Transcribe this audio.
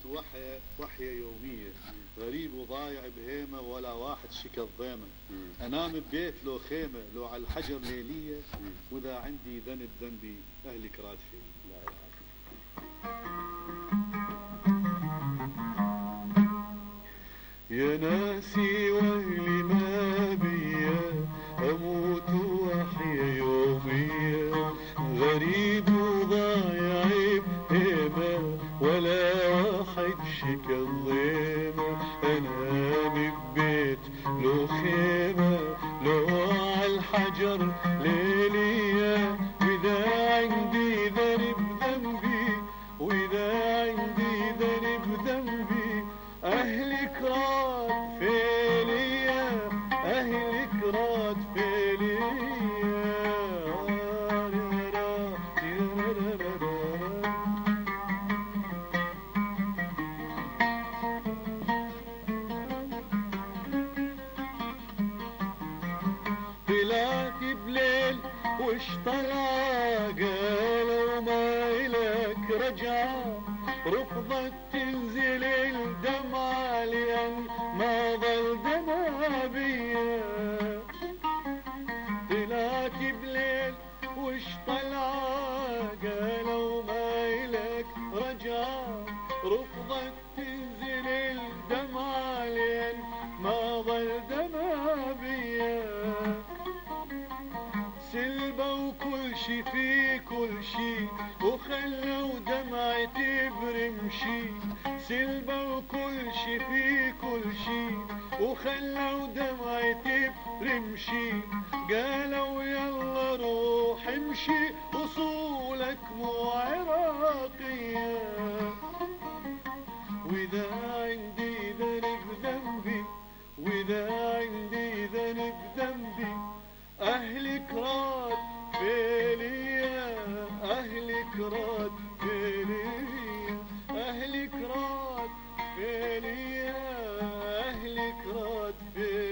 أموت وحية يومية، غريب وضايع بهيمة ولا واحد شكى الضيمة. أنام ببيت لو خيمة، لو على الحجر ليلية، وإذا عندي ذنب ذنبي أهلك راد فيه. يا ناسي واهلي ما بيا، أموت وحيا يوميا، غريب وضايع بهيمة ولا واحد شكى الضيمة. أنام ببيت لو خيمة، لو عالحجر ليليا، وإذا عندي ذنب ذنبي، وإذا عندي ذنب ذنبي أهلك راد فيليا، أهلك راد فيليا. طلعت بليل وش طلع، قالوا ما إلك رجعة، رفضت تنزل الدمعة لأن ما ظل دمع بيا. طلعت بليل وش طلع، قالوا ما إلك رجعة، رفضت تنزل الدمعة لأن ما ظل دمع بيا. سلبة وكل شي في كل شي، وخلوا دمعتي برمشي. سلبة وكل شي في كل شي، وخلوا دمعتي برمشي. قالوا يلا روح امشي، وصولك مو عراقية. وإذا عندي ذنب ذنبي، وإذا عندي ذنب ذنبي أهلك راد فيليا، أهلك راد فيليا، أهلك راد فيليا، أهلك راد فيليا.